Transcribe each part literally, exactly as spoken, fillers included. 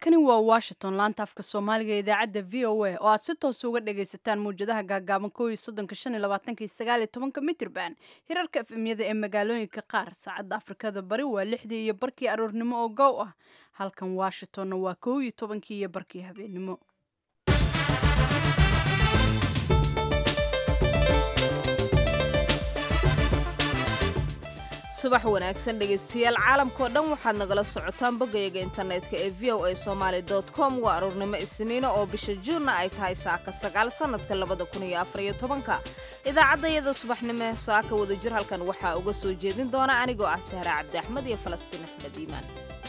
halkani waa washington laanta afka soomaaliga ee idaacadda v o a oo aad si toos uga dhagaysataan mawjadaha gaagaaban kow iyo soddonka shan iyo labaatanka iyo sagaal iyo tobanka mitirban hirarka efemyada ee magaalooyinka qaar saacadda afrikada bari waa lixdii iyo barkii aroornimo oo gow ah halkan washingtonna waa kow iyo tobankii iyo barkii habeenimo. subax wanaagsan dhegaystayaal caalamkao dhan waxaad nagala socotaan boggayaga internetka ee v o a somaali dot com waa aroornimo isniina oo bisha juunna ay tahay saaka sagaal sannadka labada kun iyo afar iyo tobanka idaacaddayada subaxnimo saaka wadajir halkan waxaa uga soo jeedin doona anigoo ah sahre cabdi axmed iyo falastiin axmed iimaan.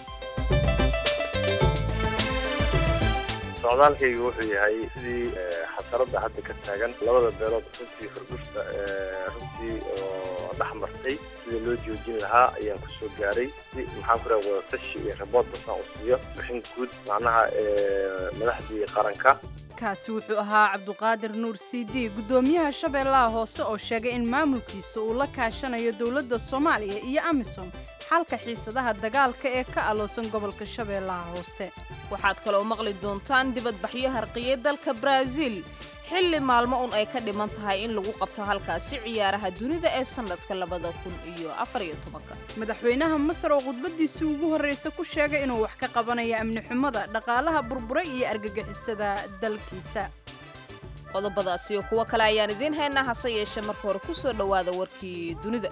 socdaalkaygu wuxuu yahay sidii xasarada hadda ka taagan labada beelood runtii furgusta runtii oo dhex martay sida loo joojin lahaa ayaan ku soo gaaray si maxaan ku rahay wadatashi iyo rabood basaan u siiyo bixin guud macnaha madaxdii qaranka. kaasi wuxuu ahaa cabduqaadir nuur cd gudoomiyaha shabeellaha hoose oo sheegay in maamulkiisa uu la kaashanayo dowladda soomaaliya iyo amisom xalka xiisadaha dagaalka ee ka aloosan gobolka shabeellaha hoose. waxaad kaloo maqli doontaan dibadbaxyo harqiye dalka Brazil xilli maalmo un ay ka dhiman tahay in lagu qabto halkaasi ciyaaraha dunida ee sanadka labada kun iyo afar iyo tobanka. madaxweynaha Masar oo khudbadiisii ugu horreysay ku sheegay inuu wax ka qabanayo amni xumada dhaqaalaha burburay iyo argagixisada dalkiisa. qodobadaas iyo kuwa kale ayaan idiin haynaa hase yeeshee marka hore ku soo dhawaada warkii dunida.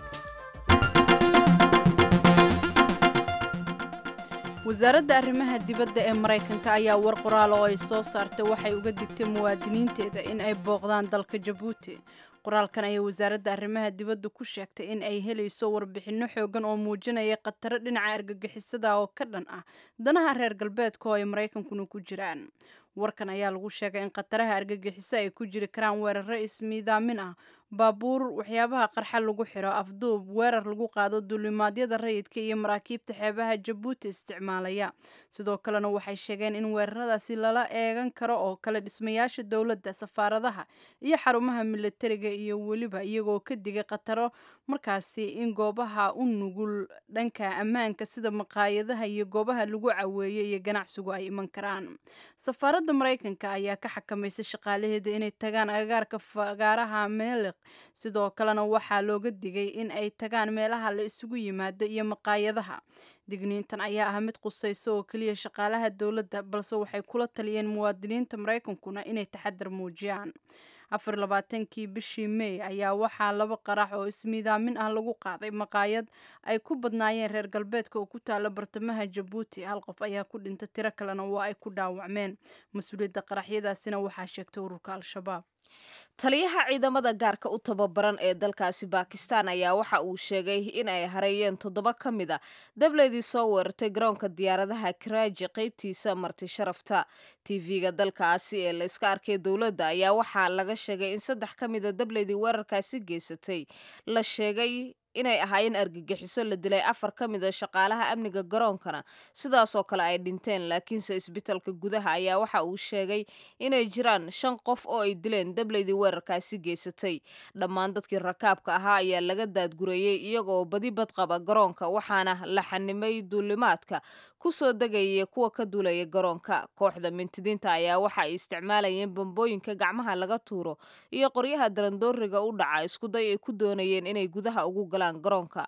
wasaaradda arrimaha dibadda ee Mareykanka ayaa war qoraal oo ay soo saartay waxay uga digtay muwaadiniinteeda in ay booqdaan dalka Djibouti. qoraalkan ayaa wasaaradda arrimaha dibadda ku sheegtay in ay helayso warbixino xoogan oo muujinaya khataro dhinaca argagixisada oo ka dhan ah danaha reer galbeedka oo ay Mareykankuna ku jiraan. warkan ayaa lagu sheegay in khataraha argagixiso ay ku jiri karaan weeraro ismiidaamin ah, baabuur waxyaabaha qarxa lagu xiro, afduub, weerar lagu qaado duulimaadyada rayidka iyo maraakiibta xeebaha Djibouti isticmaalaya. sidoo kalena waxay sheegeen in weeraradaasi lala eegan karo oo kale dhismayaasha dowladda, safaaradaha iyo xarumaha militariga iyo weliba iyagoo ka digay khataro markaasi in goobaha u nugul dhanka ammaanka sida maqaayadaha iyo goobaha lagu caweeyo iyo ganacsigu ay iman karaan. safaaradda Mareykanka ayaa ka xakameysay shaqaalaheeda inay tagaan agagaarka fagaaraha Melik, sidoo kalena waxaa looga digay in ay tagaan meelaha la isugu yimaado iyo maqaayadaha. digniintan ayaa ah mid qusaysa oo kaliya shaqaalaha dowladda, balse waxay kula taliyeen muwaadiniinta Mareykankuna inay taxadar muujiyaan. afar iyo labaatankii bishii May ayaa waxaa laba qarax oo ismiidaamin ah lagu qaaday maqaayad ay ku badnaayeen reer galbeedka oo ku taala bartamaha Djibouti. hal qof ayaa ku dhintay, tiro kalena waa ay ku dhaawacmeen. mas-uuliyadda qaraxyadaasina waxaa sheegtay ururka Al-Shabaab. taliyaha ciidamada gaarka u tababaran ee dalkaasi Bakistan ayaa waxa uu sheegay in ay hareeyeen toddoba ka mid a dableedii soo weerartay garoonka diyaaradaha Karachi qaybtiisa marti sharafta. tv-ga dalkaasi ee la iska arkay dowladda ayaa waxaa laga sheegay in saddex ka mid a dableedii weerarkaasi geysatay la sheegay inay ahaayeen argagixiso, la dilay afar ka mid a shaqaalaha amniga garoonkana sidaasoo kale ay dhinteen. laakiinse isbitaalka gudaha ayaa waxa uu sheegay inay jiraan shan qof oo ay dileen dableydii weerarkaasi geysatay. dhammaan dadkii rakaabka ahaa ayaa laga daadgureeyey iyagoo badi badqaba garoonka, waxaana la xanimay duulimaadka ku soo degaya kuwa ka duulaya garoonka. kooxda mintidiinta ayaa waxa ay isticmaalayeen bambooyinka gacmaha laga tuuro iyo qoryaha darandooriga u dhaca iskuday ay ku doonayeen inay gudaha ugu galaan garoonka.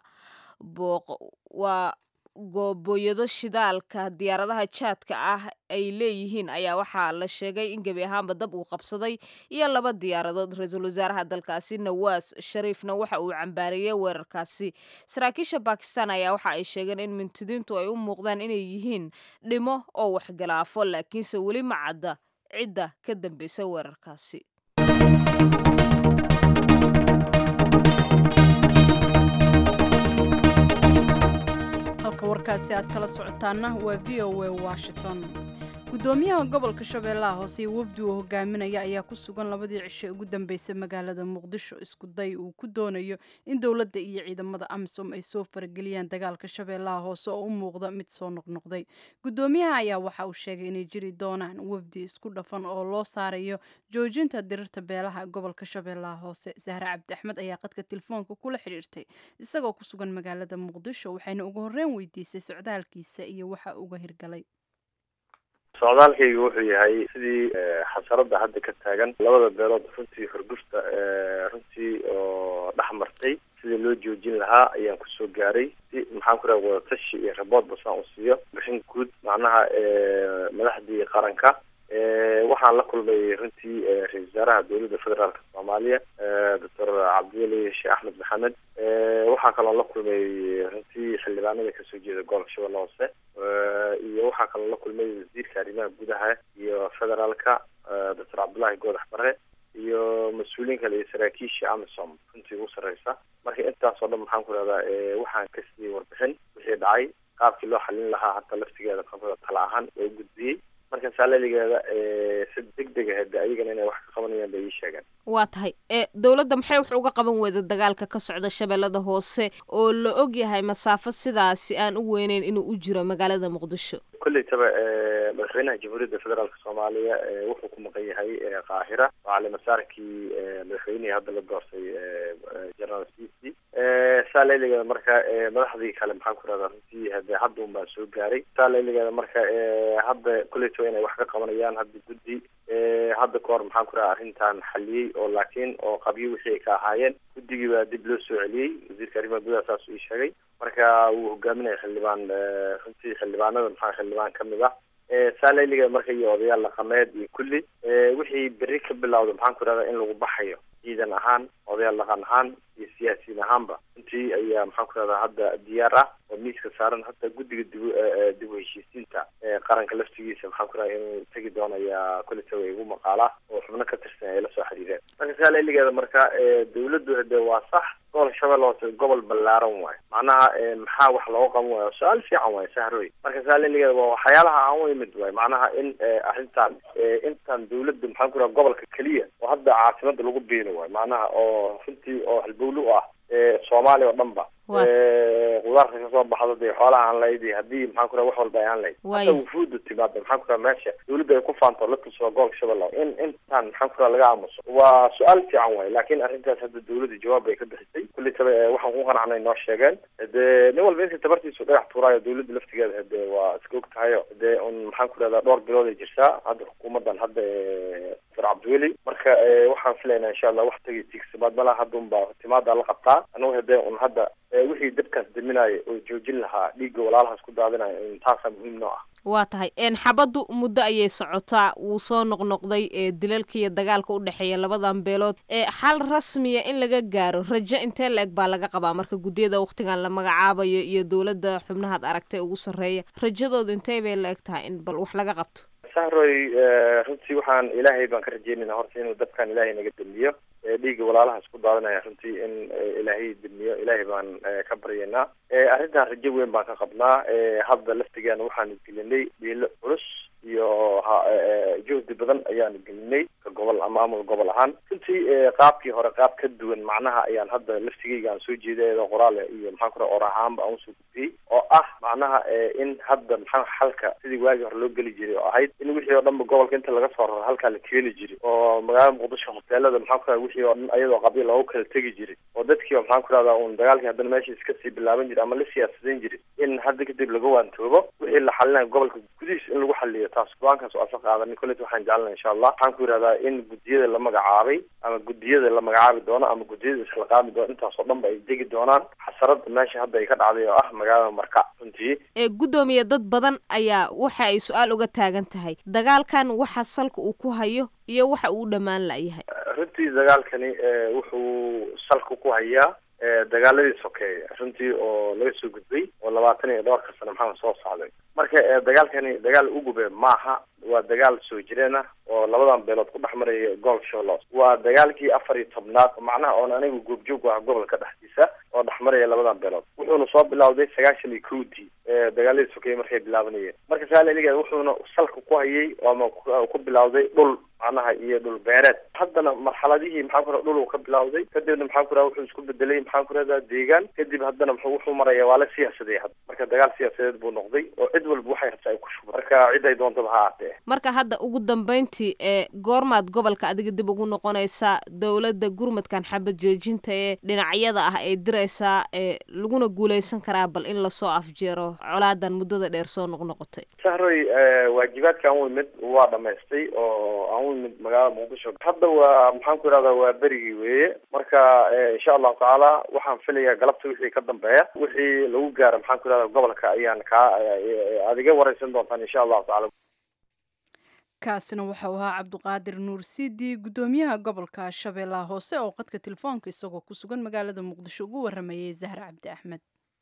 waa gooboyado shidaalka diyaaradaha jaadka ah ay leeyihiin ayaa waxaa la sheegay in gebi ahaanba dab uu qabsaday iyo laba diyaaradood. ra-iisul wasaaraha dalkaasi Nawaas Shariifna waxa uu cambaariyey weerarkaasi. saraakiisha Bakistan ayaa waxa ay sheegeen in mintidiintu ay u muuqdaan inay yihiin dhimo oo waxgalaafo, laakiinse weli ma cadda cidda ka dambaysa weerarkaasi. halka warkaasi aad kala socotaana waa v o a Washington. gudoomiyaha gobolka shabeellaha hoose iyo wafdi uu hogaaminaya ayaa ku sugan labadii cisho ugu dambeysay magaalada Muqdisho, isku day uu ku doonayo in dowladda iyo ciidamada amisom ay soo farageliyaan dagaalka shabeellaha hoose oo u muuqda mid soo noqnoqday. gudoomiyaha ayaa waxa uu sheegay inay jiri doonaan wafdi isku dhafan oo loo saarayo joojinta dirirta beelaha gobolka shabeellaha hoose. Zahra Cabdi Axmed ayaa qadka telefoonka kula xiriirtay isagoo ku sugan magaalada Muqdisho, waxayna ugu horreyn weydiisay socdaalkiisa iyo waxa uga hirgalay. socdaalkayga wuxuu yahay sidii xasarada hadda ka taagan labada beelood runtii xurgufta runtii oo dhex martay sidii loo joojin lahaa ayaan kusoo gaaray si maxaan ku raha wadatashi iyo rabood basaan u siiyo bixin guud macnaha madaxdii qaranka waxaan la kulmay runtii ra-isul wasaaraha dowladda federaalka soomaaliya doctor cabdiweli sheekh axmed maxamed waxaa kaloo la kulmay runtii xildhibaanada kasoo jeeda gobolka shabeelle hoose iyo waxaa kaloo la kulmay wasiirka arrimaha gudaha iyo federaalka doctor cabdullaahi goodax bare iyo mas-uuliyiin kale iyo saraakiisha amisom runtii ugu sarreysa marka intaasoo dhan maxaan ku rahdaa waxaan ka siiyey warbixin wixii dhacay qaabkii loo xalin lahaa hataa laftigeeda qabada tala ahaan oo gudbiyey marka saalaligeeda si degdeg ahade ayagana inay wax ka qabanayaan bay ii sheegeen waa tahay dowladda maxay wax uga qaban weyda dagaalka ka socda shabeellada hoose oo la og yahay masaafo sidaasi aan u weyneyn inuu u jiro magaalada muqdisho kollaytaba madaxweynaha jamhuuriyadda federaalka soomaaliya wuxuu ku maqan yahay qaahira oo calimasaarkii madaxweynihii hadda la doortay general cici saalaligeeda marka madaxdii kale maxaan ku rahdaa runtii hade hadda un baan soo gaaray saalaligeeda marka hadda kollaytaba inay wax ka qabanayaan hadda guddi hadda ka hor maxaan ku rahaa arrintan xaliyey oo laakiin oo qabyo wixii ay ka ahaayeen guddigii baa dib loo soo celiyey wasiirka arrimaha gudaha saas uu ii sheegay marka wuu hogaaminaya xildhibaan runtii xildhibaanada maxaa xildhibaan kamid ah saalaligeeda marka iyo odayaal dhaqameed iyo kulli wixii berri ka bilawda maxaan ku rahdaa in lagu baxayo ciidan ahaan odayaal dhaqan ahaan iyo siyaasiyiin ahaanba runtii ayaa maxaan ku rahdaa hadda diyaar ah oo miiska saaran hataa guddiga dib dib u heshiisiinta qaranka laftigiisa maxaan ku rahaa inuu tegi doonayaa kolitawa igu maqaala oo xubno ka tirsan ay la soo xiriireen marka saalaligeeda marka dawladdu hade waa sax gobolka shabeelle hoose gobol ballaaran waayo macnaha maxaa wax looga qaban waayo su-aal fiican waayo sahroy marka saalaligeeda waa waxyaalaha aan u imid waayo macnaha in arrintan intan dawladda maxaan ku rahaa gobolka keliya oo hadda caasimada lagu biino waayo macnaha oo runtii oo halbowle u ah soomaaliya oo dhan ba qudaarta kasoo baxda dee xoolaha aan lahayd haddii maxaan ku raha wax walba ay aan lahayd hata wufuuda timaada maxaan ku raha meesha dawladda ay ku faanto la tusoo gobolka shabeelle in intaan maxaan ku raha laga aamuso waa su-aal fiican waayo laakiin arrintaas hadda dawladda jawaab bay ka bixisay kulitaba waxaan ku qanacnay noo sheegeen dee nin walba inta tabartiisu dhagax tuuraayo dawladda laftigeeda hade waa iska og tahayo dee un maxaan ku rahdaa dhowr bilood ay jirtaa hadda xukuumaddan hadda doctor cabdiweli marka waxaan filaynaa insha allah wax tagi tiigsimaad malaha hadda un baa timaada la qabtaa anagu hadee un hadda wixii dabkaas daminaayo oo joojin lahaa dhiigga walaalahaas ku daadinayo intaasaa muhiim noo ah waa tahay xabaddu muddo ayay socotaa wuu soo noqnoqday dilalka iyo dagaalka u dhexeeya labadan beelood xal rasmiya in laga gaaro rajo intee la eg baa laga qabaa marka guddiyada waktigan la magacaabayo iyo dowladda xubnahaad aragtay ugu sarreeya rajadoodu intee bay la eg tahay in bal wax laga qabto sahroy runtii waxaan ilaahay baan ka rajeynayna horta inuu dabkan ilaahay naga dambiyo dhiigga walaalaha isku daadanaya runtii in ilaahay damiyo ilaahay baan ka baryaynaa arrintan rajo weyn baan ka qabnaa hadda laftigeena waxaanu gelinay dhiilo culus iyo juhdi badan ayaanu gelinay ka gobol ama maamul gobol ahaan runtii qaabkii hore qaab ka duwan macnaha ayaan hadda laftigeyga aan soo jeeday eedoo qoraale iyo maxaan ku raha or ahaanba aan usoo gudbiyey oo ah macnaha in hadda maxaa xalka sidii waagii hore loo geli jiray oo ahayd in wixii oo dhanba gobolka inta laga soo raro halkaa la keeni jiray oo magaalada muqdisho hoteelada maxaan ku raha wixii oo dhan ayadoo qabiil loogu kala tegi jiray oo dadkii oo maxaan ku rahdaa un dagaalkii haddana meesha iska sii bilaaban jiray ama la siyaasadeyn jiray in hadda kadib laga waantoobo wixii la xalinayo gobolka gudihiis in lagu xaliyo taas go-aankaas oo asa qaadanay kollet waxaan jecelnay insha allah waxaan ku yidhahdaa in guddiyada la magacaabay ama guddiyada la magacaabi doono ama guddiyada isla qaami doono intaasoo dhan ba ay degi doonaan xasarada meesha hadda ay ka dhacday oo ah magaalada marka runtii guddoomiye dad badan ayaa waxa ay su-aal uga taagan tahay dagaalkan waxa salka uu ku hayo iyo waxa uu dhammaan layahay runtii dagaalkani wuxuu salka ku hayaa dagaaladii sokeeya runtii oo laga soo gudbay oo labaatan iyo dhowrka sano maxaa soo socday marka dagaalkani dagaal ugube maaha waa dagaal soo jireen ah oo labadan beelood ku dhex maraya gobolka shabeelle waa dagaalkii afar iyo tobnaad macnaha oon anigu goobjoog ah gobolka dhexdiisa oo dhex maraya labadan beelood wuxuuna soo bilawday sagaashan iyo kowdii dagaaladii sokeeye markay bilaabanayeen marka saalaligeeda wuxuuna salka ku hayay ama ku bilawday dhul macnaha iyo dhul beereed. haddana marxaladihii maxaan ku radaa dhul uu ka bilowday, kadibna maxaan ku radaa wuxuu isku bedelay maxaan ku radaa deegaan, kadib haddana wuxuu maraya waa la siyaasaday hadda. marka dagaal siyaasadeed buu noqday oo cid walba waxay rabtaa ay ku shubo, marka cid ay doontaba ha ahaatee. marka hadda ugu dambeyntii ee goormaad gobolka adiga dib ugu noqonaysaa, dowladda gurmadkan xabad joojinta ee dhinacyada ah ee diraysaa ee laguna guuleysan karaa bal in lasoo afjeero colaadan muddada dheer soo noqnoqotay? sahroy waajibaadka aan u imid waa dhamaystay oo aan u imid magaalada muqdisho. hadda waa maxaan ku idhahdaa waa berigii weeye. marka insha allahu tacaala waxaan filayaa galabta wixii ka dambeeya wixii lagu gaaro maxaan ku idhahdaa gobolka ayaan kaa aad iga wareysan doontaan insha allahu tacaala. kaasina waxau ahaa cabdiqaadir nuur siidi, guddoomiyaha gobolka shabeellaha hoose oo qadka telefoonka isagoo ku sugan magaalada muqdisho ugu waramayay zahra cabdi axmed.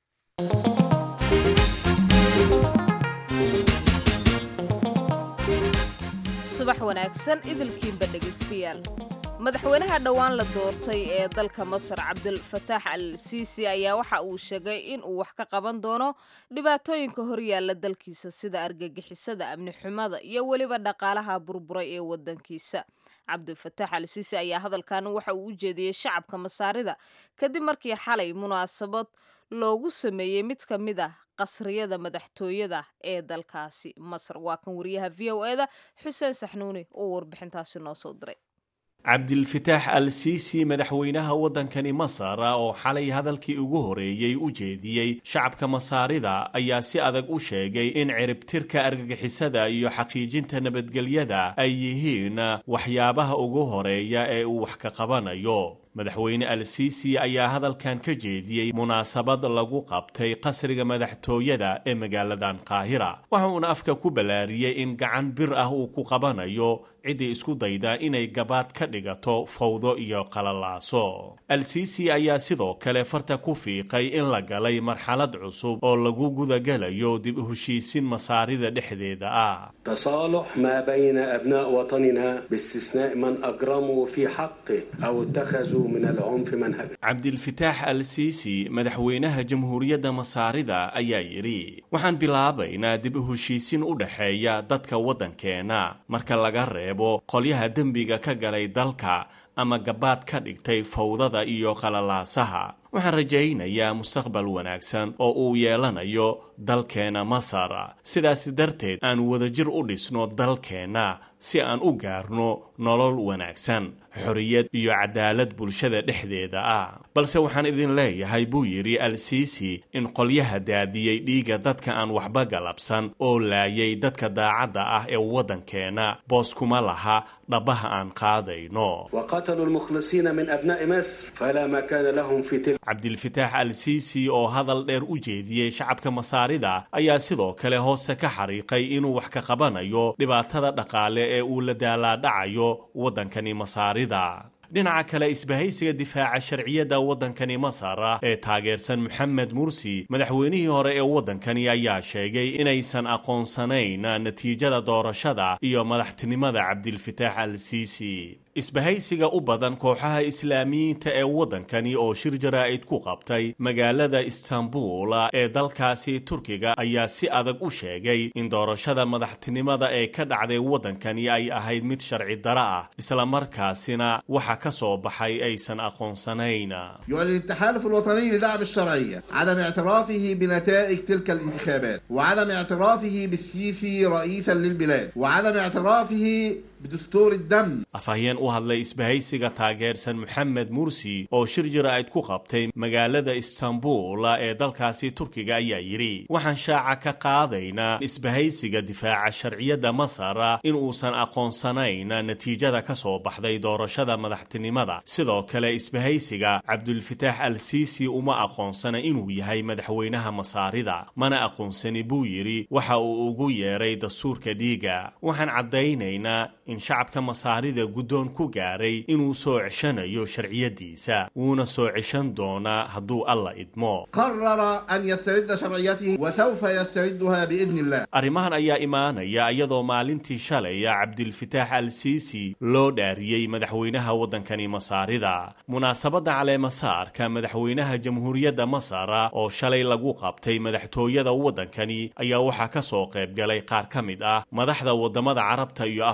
subax wanaagsan idilkiinba dhegeystayaal. madaxweynaha dhowaan la doortay ee dalka Masar Cabdulfataax al-Siisi ayaa waxa uu sheegay in uu wax ka qaban doono dhibaatooyinka horyaala dalkiisa sida argagixisada, amni xumada iyo weliba dhaqaalaha burburay ee wadankiisa. Cabdulfataax al-Siisi ayaa hadalkan waxa uu u jeediyay shacabka Masaarida kadib markii xalay munaasabad loogu sameeyay mid ka mid ah qasriyada madaxtooyada ee dalkaasi Masar. waa kan wariyaha V O A da Xuseen Saxnuuni oo warbixintaasi noo soo diray. cabdilfataax al-siisi madaxweynaha waddankani masar oo xalay hadalkii ugu horeeyey u jeediyey shacabka masaarida ayaa si adag u sheegay in ciribtirka argagixisada iyo xaqiijinta nabadgelyada ay yihiin waxyaabaha ugu horeeya ee uu wax ka qabanayo. madaxweyne al-siisi ayaa hadalkan ka jeediyey munaasabad lagu qabtay qasriga madaxtooyada ee magaaladan qaahira. waxa uuna afka ku balaariyey in gacan bir ah uu ku qabanayo ciddii isku dayda inay gabaad ka dhigato fawdo iyo qalalaaso. al-siisi ayaa sidoo kale farta ku fiiqay in la galay marxalad cusub oo lagu gudagalayo dib u heshiisiin masaarida dhexdeeda ah. تصالح ما بين أبناء وطننا باستثناء من أجرموا في حقه أو اتخذوا من العنف منهجا. cabdilfataax al-siisi madaxweynaha jamhuuriyadda masaarida ayaa yidhi waxaan bilaabaynaa dib u heshiisiin u dhexeeya dadka waddankeena marka laga reebo qolyaha dembiga ka galay dalka ama gabaad ka dhigtay fawdada iyo qalalaasaha. waxaan rajaynayaa mustaqbal wanaagsan oo uu yeelanayo dalkeena Masar. sidaas darteed aan wadajir u dhisno dalkeena si aan u gaarno nolol wanaagsan, xorriyad iyo cadaalad bulshada dhexdeeda ah. balse waxaan idin leeyahay buu yidhi al-siisi in qolyaha daadiyey dhiiga dadka aan waxba galabsan oo laayay dadka daacadda ah ee waddankeena boos kuma laha dhabaha aan qaadayno. وقتلوا المخلصين من أبناء مصر فلا مكان لهم في تلك. cabdilfataax al-siisi oo hadal dheer u jeediyey shacabka masaarida ayaa sidoo kale hoose ka xariiqay inuu wax ka qabanayo dhibaatada dhaqaale ee uu la daalaadhacayo waddankani masaarida. dhinaca kale isbahaysiga difaaca sharciyadda waddankani masar ee taageersan moxamed mursi madaxweynihii hore ee waddankani ayaa sheegay inaysan aqoonsanayn natiijada doorashada iyo madaxtinimada cabdilfataax al-siisi. isbahaysiga u badan kooxaha islaamiyiinta ee waddankani oo shir jaraa'id ku qabtay magaalada istanbul ee dalkaasi turkiga ayaa si adag u sheegay in doorashada madaxtinimada ee ka dhacday waddankani ay ahayd mid sharci dara ah islamarkaasina waxa ka soo baxay aysan aqoonsanayn. يعلن التحالف الوطني لدعم الشرعية عدم اعترافه بنتائج تلك الانتخابات وعدم اعترافه بالسيسي رئيسا للبلاد وعدم اعترافه بدستور الدم. afhayeen u hadlay isbahaysiga taageersan moxamed mursi oo shir jaraa'id ku qabtay magaalada istanbul ee dalkaasi turkiga ayaa yidhi waxaan shaaca ka qaadaynaa isbahaysiga difaaca sharciyadda masar in uusan aqoonsanayn natiijada ka soo baxday doorashada madaxtinimada. sidoo kale isbahaysiga cabdulfataax al-siisi uma aqoonsana inuu yahay madaxweynaha masaarida, mana aqoonsani buu yidhi waxa uu ugu yeeray dastuurka dhiiga. waxaan caddaynaynaa in shacabka masaarida guddoon ku gaaray inuu soo ceshanayo sharciyadiisa, wuuna soo ceshan doonaa hadduu alla idmo. قرر أن يسترد شرعيته وسوف يستردها بإذن الله. arrimahan ayaa imaanaya iyadoo maalintii shalay cabdilfataax al-siisi loo dhaariyey madaxweynaha waddankani masaarida. munaasabadda caleemasaarka madaxweynaha jamhuuriyadda masar oo shalay lagu qabtay madaxtooyada waddankani ayaa waxaa ka soo qayb galay qaar ka mid ah madaxda waddamada carabta iyo afrika.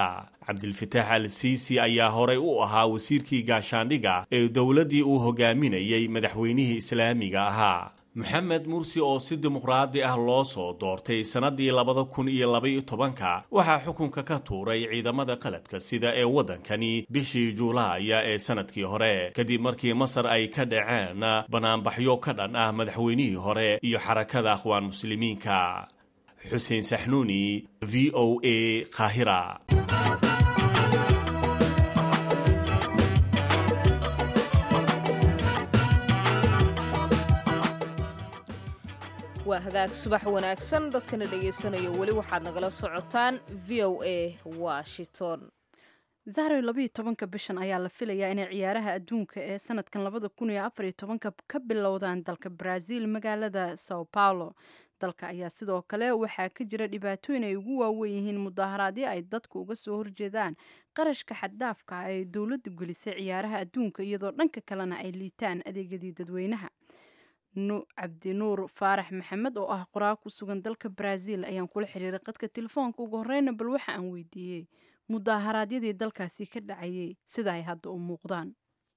ahaa cabdilfataax al siisi ayaa horey u ahaa wasiirkii gaashaandhiga ee dowladdii uu hogaaminayey madaxweynihii islaamiga ahaa maxamed mursi oo si dimuqraadi ah loo soo doortay sannaddii labada kun iyo labaiyo tobanka waxaa xukunka ka tuuray ciidamada qalabka sida ee waddankani bishii juulaaya ee sannadkii hore kadib markii masar ay ka dhaceen banaanbaxyo ka dhan ah madaxweynihii hore iyo xarakada akhwaan muslimiinka xuseen saxnuuni v o a qaahira waa hagaag subax wanaagsan dadkana dhegaysanayo weli waxaad nagala socotaan v o a washington zahrow labayo tobanka bishan ayaa la filayaa inay ciyaaraha adduunka ee sanadkan labada kun iyo afariyo tobanka ka bilowdaan dalka brazil magaalada sao paulo dalka ayaa sidoo kale waxaa ka jira dhibaatooyin ay ugu waaweyn yihiin mudaharaadyo ay dadku uga soo horjeedaan qarashka xaddaafka ay dowladdu gelisay ciyaaraha adduunka iyadoo dhanka kalena ay liitaan adeegyadii dadweynaha cabdinuur faarax maxamed oo ah qoraal ku sugan dalka brazil ayaan kula xiriiray qadka telefoonka ugu horeyna bal waxa aan weydiiyey mudaharaadyadii dalkaasi ka dhacayay sida ay hadda u muuqdaan.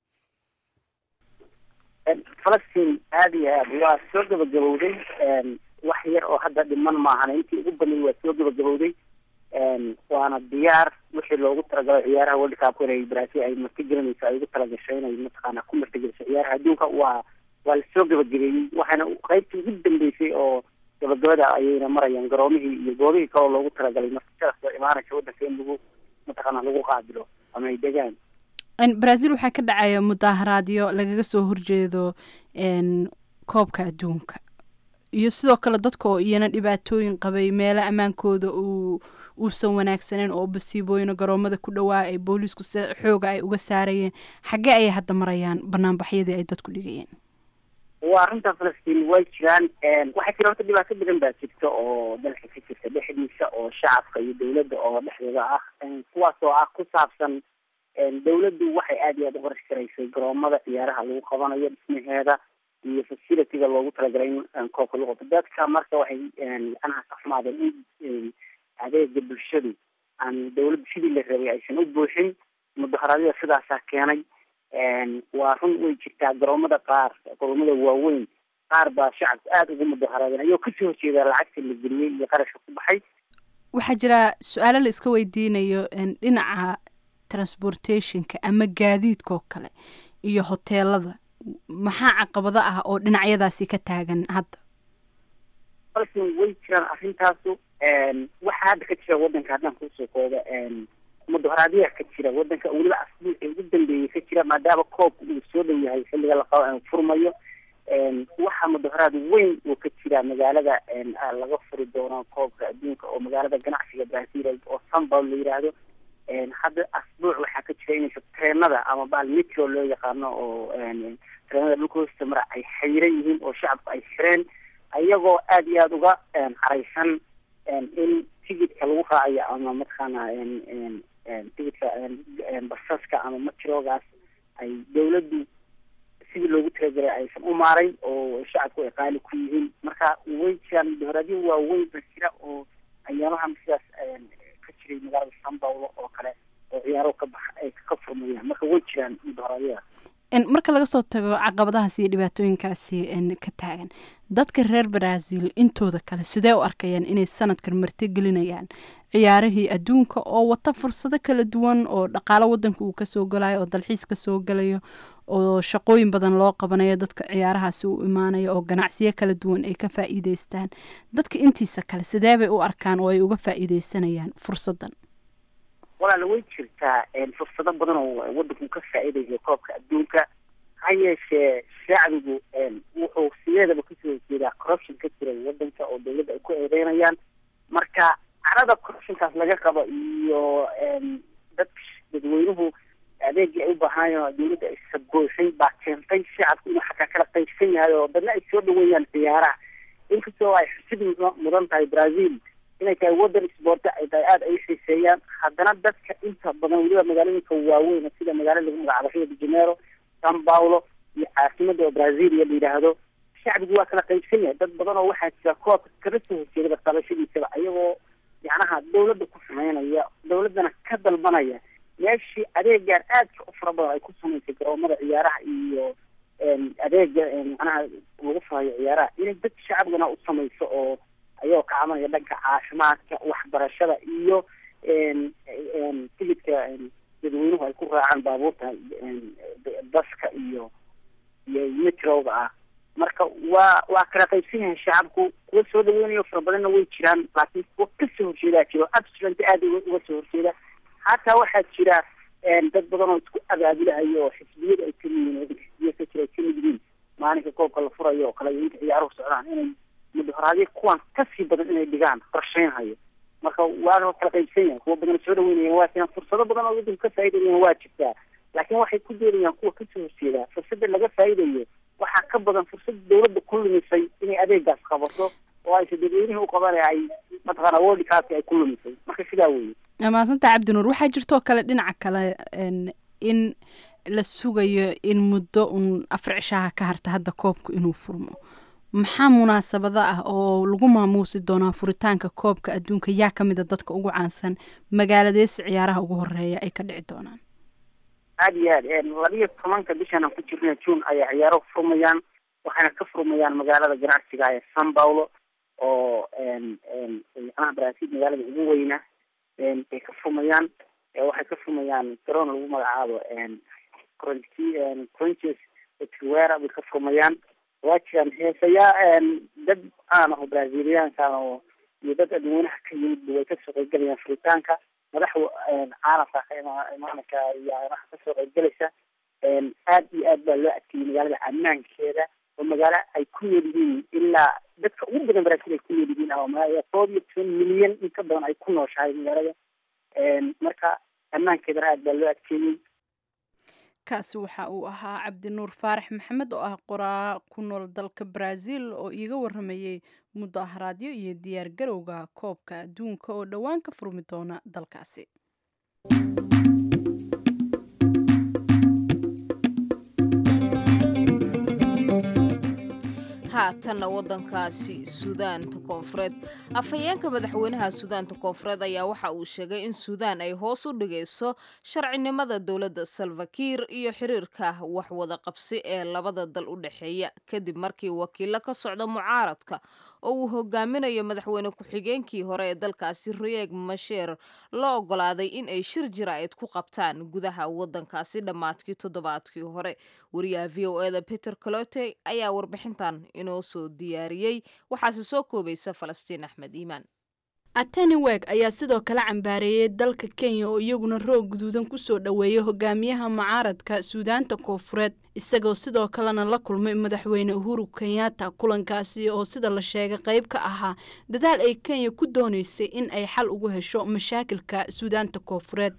falastiin aada iyo aad waa soo gabagabowday wax yar oo hadda dhiman maahan intii ugu badnay waa soo gabagabowday waana diyaar wixii loogu talagalay ciyaaraha world cup inay brazil ay martigelinayso ay ugu talagashay inay mataqaana ku martigeliso ciyaaraha adduunka waa waa lasoo gabagabeeyey waxaana qaybtii ugu dambeysay oo gabagabada ayayna marayaan garoomihii iyo goobihii kaloo loogu talagalay martidaas oo imaanaysa waddanka in lagu mataqaana lagu qaabilo ama ay degaan. brazil waxaa ka dhacaya mudaharaadyo lagaga soo horjeedo koobka adduunka iyo sidoo kale dadka oo iyana dhibaatooyin qabay meelo ammaankooda uu uusan wanaagsaneyn oo basiibooyina garoomada ku dhawaa ay booliisku xooga ay uga saarayeen xaggee ayay hadda marayaan banaanbaxyadii ay dadku dhigayeen. waa arrinta falastiin way jiraan waxaa jira horta dhibaato badan baa jirta oo dalka ka jirta dhexdiisa oo shacabka iyo dawladda oo dhexdeeda ah kuwaas oo ah ku saabsan dawladdu waxay aada iyo aada u horsharaysay garoomada ciyaaraha lagu qabanayo dhismaheeda iyo facilitiga loogu talagalay in koobka lagu qabto dadka marka waxay macnaha ka xumaadeen in adeega bulshadu aan dawladdu sidii la rabay aysan u buuxin mudaharaadyada sidaasaa keenay waa run way jirtaa garoomada qaar garoomada waaweyn qaar baa shacabka aada ugu mudaharaadeen ayoo kasoo horjeedaa lacagta la geliyey iyo qarashka ku baxay. waxaa jira su-aalo la iska weydiinayo dhinaca transportationka ama gaadiidka oo kale iyo hoteelada maxaa caqabado ah oo dhinacyadaasi ka taagan hadda? falsin way jiraan arrintaasu waxaa hadda ka jira waddanka haddaan kusoo kooda mudaharaadyaha ka jira waddanka weliba asbuucii ugu dambeeyey ka jira maadaama koobka uu soo dhow yahay xilliga la furmayo waxaa mudaharaad weyn oo ka jira magaalada laga furi doono koobka adduunka oo magaalada ganacsiga brazil oo São Paulo la yiraahdo hadda asbuuc waxaa ka jira inaysa treenada ama baal metro loo yaqaano oo treenada dhulka hoosta mara ay xayiran yihiin oo shacabka ay xireen ayagoo aada iyo aada uga caraysan in tigidka lagu raacayo ama mataqaana tigidka basaska ama matroogaas ay dawladdu sidii loogu talagalay aysan u maarayn oo shacabku ay qaali ku yihiin marka way jiraan mudaharaadyo waaweyn ba jira oo ayaamahan sidaas ka jiray magaalada São Paulo oo kale oo ciyaaro ka bax ay ka furmayaan marka way jiraan mudaharaadyo. marka laga soo tago caqabadahaasi iyo dhibaatooyinkaasi ka taagan dadka reer brazil intooda kale sidee u arkayaan inay sanadkan martigelinayaan ciyaarihii adduunka oo wata fursado kala duwan oo dhaqaalo waddanka uu kasoo galayo oo dalxiis kasoo galayo oo shaqooyin badan loo qabanayo dadka ciyaarahaasi u imaanayo oo ganacsiyo kala duwan ay ka faa'iideystaan dadka intiisa kale sidee bay u arkaan oo ay uga faa'iideysanayaan fursadan? walaala way jirtaa fursado badan oo waddanku ka faa'iidayo koobka adduunka ha yeeshee shacbigu wuxuu sideedaba kasoo horjeedaa corruption ka jira waddanka oo dawladda ay ku eedeynayaan marka carada corruptionkaas laga qabo iyo dadka dadweynuhu adeegii ay u baahanayo dawladda ay sabgoysay baa keentay shacabku inuu xataa kala qaybsan yahay oo dadna ay soo dhaweeyaan ciyaaraha inkastoo ay xusid mudan tahay brazil inay tahay waddan isboorta ay tahay aada ay u xiiseeyaan haddana dadka inta badan weliba magaalooyinka waaweyn sida magaalada lagu magacaabo Rio de Janeiro, São Paulo iyo caasimada oo Brazil la yidhaahdo shacbigu waa kala qaybsan yahay dad badan oo waxaa jira koobka kala soo horjeeda qabashadiisaba ayagoo yacnaha dawladda ku sameynaya dawladdana ka dalbanaya meeshii adeegaan aadka u fara badan ay ku samaysay garoomada ciyaaraha iyo adeega macnaha lagu faayo ciyaaraha inay dadka shacabkana u samayso oo ayagoo ka cabanaya dhanka caafimaadka waxbarashada iyo tigidka dadweynuhu ay ku raacaan baabuurta baska iyo iyo metrowga ah marka waa waa kala qaybsan yahay shacabku kuwa soo dhaweynayo fara badanna way jiraan laakiin kuwa kasoo horjeedaa jiro absolute aada uga soo horjeeda hataa waxaa jira dad badan oo isku abaabulahayo oo xisbiyada ay kamid yihiin waddanka xisbiya ka jira ay kamid yihiin maalinka koobka la furayo oo kale inta ciyaaruhu socdaan inay mudaharaadyo kuwan kasii badan inay dhigaan qorsheynhayo marka waa kala qaybsan yahay kuwa badan soo dhaweynaya waa jiraan fursado badan oo waddanka ka faa'iidayaan waa jirtaa laakiin waxay ku doonayaan kuwa kasoo horjeedaa fursadda laga faa'iidayo waxaa ka badan fursad dawladda ku lumisay inay adeegaas qabato oo aysa dadweynihii u qabanaya ay mataqaana wordikaasi ay ku lumisay marka sidaa weeye maasanta cabdinuur waxaa jirtoo kale dhinaca kale in la sugayo in muddo un afar cishaha ka harta hadda koobku inuu furmo maxaa munaasabada ah oo lagu maamuusi doonaa furitaanka koobka adduunka yaa ka mid a dadka ugu caansan magaaladeesi ciyaaraha ugu horeeya ay ka dhici doonaan aada iyo aad labiyo tobanka bishan aan ku jirna june ayaa ciyaaro furmayaan waxayna ka furmayaan magaalada ganacsiga ee san paulo oo macnaha brazil magaalada ugu weyna ay ka furmayaan waxay ka furmayaan garoon lagu magacaabo corinthians etuera bay ka furmayaan waa jiraan heesayaa dad aan aho braziliyaankan oo iyo dad dadweynaha ka yimid way kasoo qaybgalayaan furitaanka madaxa caalamka imaanka iyo arrimaha kasoo qaybgalaysa aad iyo aad baa loo adkeeyey magaalada ammaankeeda oo magaalo ay ku nool yihiin ilaa dadka ugu badan brazil ay ku nool yihiin oo todoba iyo toban milyan in ka badan ay ku nooshahay magaalada marka ammaankeedana aad baa loo adkeeyey kaasi waxa uu ahaa cabdinuur faarax maxamed oo ah qoraa ku nool dalka brazil oo iiga waramayey mudaharaadyo iyo diyaar garowga koobka adduunka oo dhowaan ka furmi doona dalkaasi haatanna waddankaasi suudaanta koonfureed afhayeenka madaxweynaha suudaanta koonfureed ayaa waxa uu sheegay in suudaan ay hoos u dhigayso sharcinimada dowladda salvakiir iyo xiriirka waxwada qabsi ee labada dal u dhexeeya kadib markii wakiilo ka socda mucaaradka oo uu hogaaminayo madaxweyne ku-xigeenkii hore ee dalkaasi riek masheer la ogolaaday in ay shir jiraa'id ku qabtaan gudaha waddankaasi dhammaadkii toddobaadkii hore wariyaha v o eda peter calote ayaa warbixintan inoo soo diyaariyey waxaase soo koobaysa falastiin axmed iimaan ateni weg ayaa sidoo kale cambaareeyey dalka kenya oo iyaguna roog guduudan kusoo dhoweeyay hogaamiyaha mucaaradka suudaanta koonfureed isagoo sidoo kalena la kulmay madaxweyne uhuru kenyatta kulankaasi oo sida la sheegay qayb ka ahaa dadaal ay kenya ku doonaysay in ay xal ugu hesho mashaakilka suudaanta koonfureed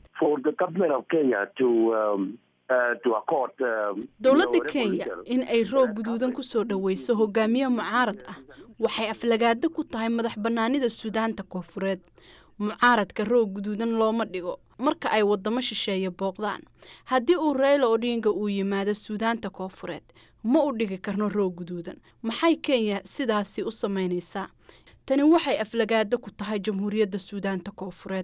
dowladda kenya in ay roog guduudan kusoo dhoweyso hogaamiye mucaarad ah waxay aflagaado ku tahay madax bannaanida suudaanta koonfureed mucaaradka roog guduudan looma dhigo marka ay wadamo shisheeye booqdaan haddii uu Raila Odinga uu yimaado suudaanta koonfureed ma u dhigi karno roog guduudan maxay kenya sidaasi u samaynaysaa tani waxay aflagaado ku tahay jamhuuriyadda suudaanta koonfureed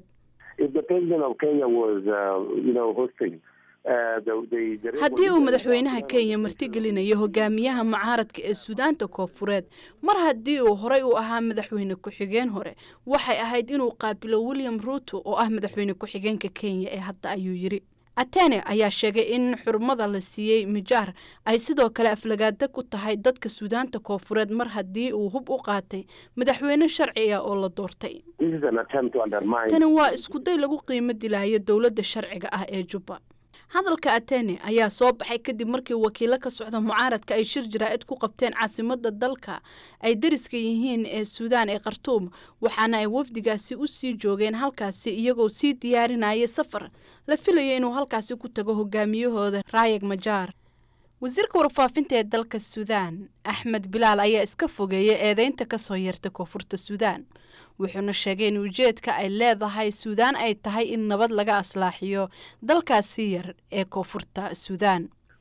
haddii uu madaxweynaha kenya martigelinayo hogaamiyaha mucaaradka ee suudaanta koonfureed mar haddii uu horey u ahaa madaxweyne ku-xigeen hore waxay ahayd inuu qaabilo william ruto oo ah madaxweyne ku-xigeenka kenya ee hadda ayuu yidhi atene ayaa sheegay in xurmada la siiyey mijaar ay sidoo kale aflagaado ku tahay dadka suudaanta koonfureed mar haddii uu hub u qaatay madaxweyne sharci ah oo la doortay tani waa iskuday lagu qiimo dilaayo dowladda sharciga ah ee jubba hadalka atene ayaa soo baxay kadib markii wakiilo ka socda mucaaradka ay shir jaraa'id ku qabteen caasimadda dalka ay dariska yihiin ee suudaan ee khartuum waxaana ay wafdigaasi u sii joogeen halkaasi iyagoo sii diyaarinaya safar la filaya inuu halkaasi ku tago hogaamiyahooda raayeg majaar wasiirka warfaafinta ee dalka suudaan axmed bilaal ayaa iska fogeeyay eedeynta ka soo yeertay koonfurta suudaan wuxuuna sheegay in ujeedka ay leedahay suudaan ay tahay in nabad laga aslaaxiyo dalkaasi yar ee koonfurta suudaan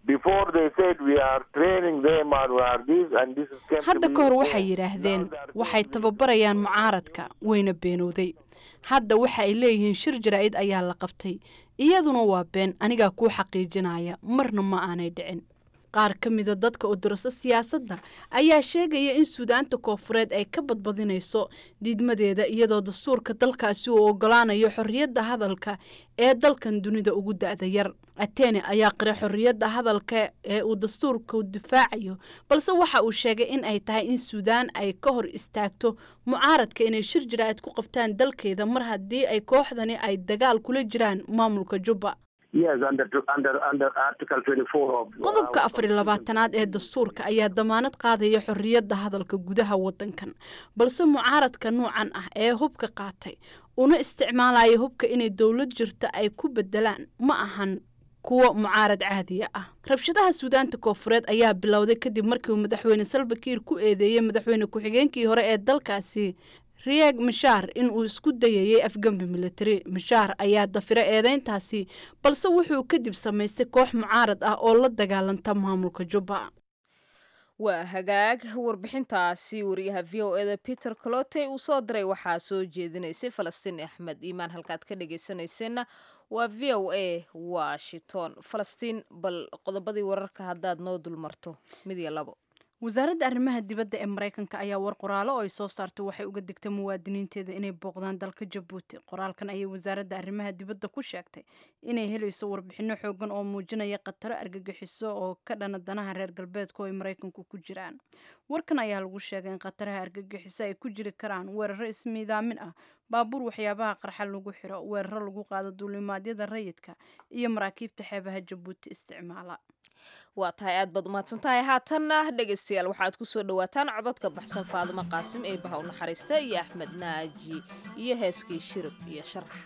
Before they said we are training them or we are this and this is came to hadda be ka hor the waxay same. yidhaahdeen Now they are waxay saying tababarayaan mucaaradka wayna beenowday hadda waxa ay leeyihiin shir jaraa'id ayaa la qabtay iyaduna waa been anigaa kuu xaqiijinaya marna ma aanay dhicin qaar ka mida dadka u dirasa siyaasadda ayaa sheegaya in suudaanta koofureed ay ka badbadinayso diidmadeeda iyadoo dastuurka dalkaasi uu ogolaanayo xorriyadda hadalka ee dalkan dunida ugu da'da yar atene ayaa qiray xorriyadda hadalka ee uu dastuurku difaacayo balse waxa uu sheegay in ay tahay in suudaan ay ka hor istaagto mucaaradka inay shir jaraa'id ku qabtaan dalkeeda mar haddii ay kooxdani ay dagaal kula jiraan maamulka Juba. Yes, under, under, under Article twenty-four of... qodobka afar iyo labaatanaad ee dastuurka ayaa damaanad qaadaya xorriyadda hadalka gudaha waddankan balse mucaaradka noocan ah ee hubka qaatay una isticmaalaya hubka inay dowlad jirta ay ku bedelaan ma ahan kuwa mucaarad caadiya ah rabshadaha suudaanta koofureed ayaa bilowday kadib markii uu madaxweyne Salva Kiir ku eedeeyay madaxweyne ku-xigeenkii hore ee dalkaasi Riek Machar in uu isku dayayay afgambi military Machar ayaa dafiray eedeyntaasi balse wuxuu kadib samaystay koox mucaarad ah oo la dagaalanta maamulka Juba. waa hagaag warbixintaasi wariyaha v o e da Peter Clote uu soo diray waxaa soo jeedinaysay Falastiin Axmed Iimaan halkaad ka dhageysanayseena waa v o a Washington. Falastiin bal qodobadii wararka haddaad noo dulmarto mid iyo labo. wasaaradda arrimaha dibadda ee Mareykanka ayaa war qoraalo oo ay soo saartay waxay uga digtay muwaadiniinteeda inay booqdaan dalka Djibouti. qoraalkan ayay wasaaradda arrimaha dibadda ku sheegtay inay helayso warbixino xoogan oo muujinaya khataro argagixiso oo ka dhana danaha reer galbeedka oo ay Mareykanku ku jiraan. warkan ayaa lagu sheegay in khataraha argagixiso ay ku jiri karaan weeraro ismiidaamin ah, baabuur waxyaabaha qarxa lagu xiro, weeraro lagu qaado duulimaadyada rayidka iyo maraakiibta xeebaha Djibouti isticmaala. waa tahay aad baad umahadsan tahay haatanna dhegaystayaal waxaad ku soo dhawaataan codadka baxsan Faadimo Qaasim ee baha u naxariista iyo Axmed Naaji iyo heeskii Shirib iyo Sharax.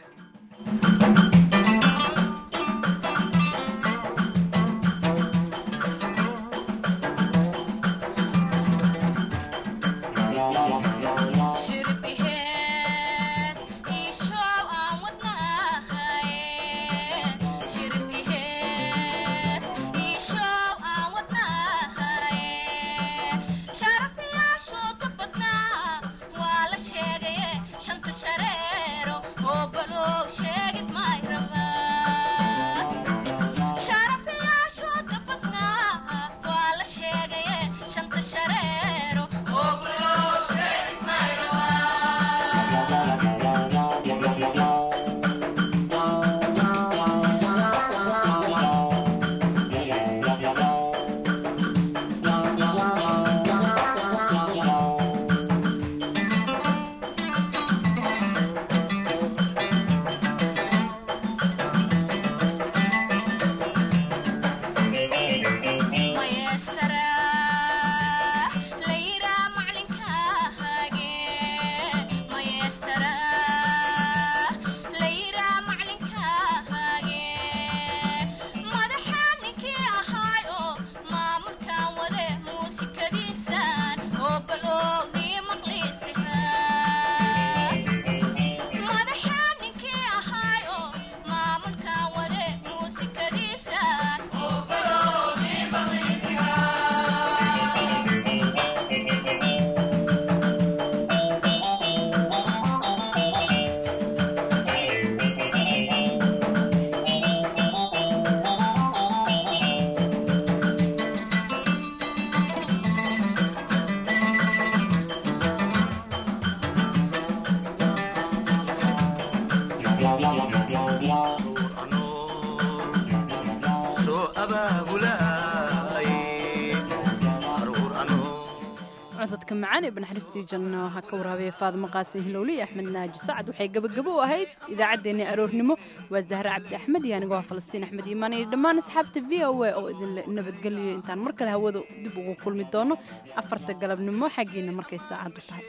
codadka macaan ee banaxariistii janno ha ka waraabay Faadimo Qaasim Hilowli iyo Axmed Naaji Sacad waxay gabagabo u ahayd idaacadeena aroornimo waa Zahra Cabdi Axmed iyo aniga waa Falastiin Axmed Iimaan iyo dhammaan asxaabta V O A oo idin nabadgeliyo intaan mar kale hawada dib ugu kulmi doono afarta galabnimo xageena markay saacadu tahay.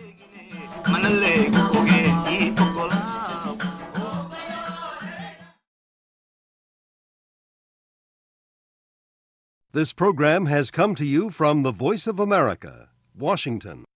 This program has come to you from the Voice of America, Washington.